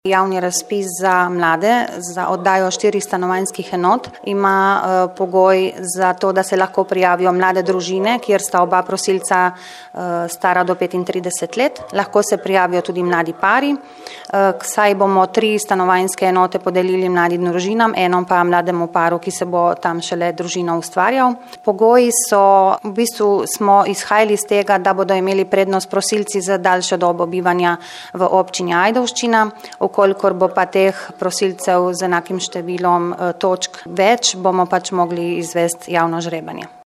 Javni razpis za mlade za oddajo 4 stanovanjskih enot ima pogoj za to, da se lahko prijavijo mlade družine, kjer sta oba prosilca stara do 35 let. Lahko se prijavijo tudi mladi pari, saj bomo 3 stanovanjske enote podelili mladim družinam, eno pa mlademu paru, ki se bo tam šele družino ustvarjal. Pogoji so, v bistvu smo izhajali iz tega, da bodo imeli prednost prosilci za daljšo dobo bivanja v občini Ajdovščina. Kolikor bo pa teh prosilcev z enakim številom točk več, bomo pač mogli izvesti javno žrebanje.